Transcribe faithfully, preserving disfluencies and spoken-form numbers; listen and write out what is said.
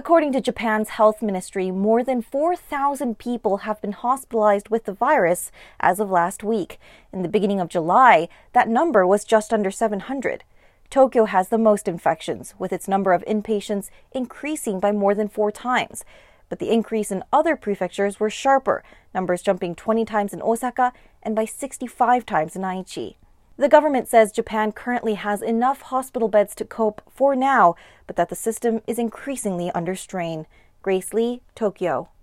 According to Japan's health ministry, more than four thousand people have been hospitalized with the virus as of last week. In the beginning of July, that number was just under seven hundred. Tokyo has the most infections, with its number of inpatients increasing by more than four times. But the increase in other prefectures were sharper, numbers jumping twenty times in Osaka and by sixty-five times in Aichi. The government says Japan currently has enough hospital beds to cope for now, but that the system is increasingly under strain. Grace Lee, Tokyo.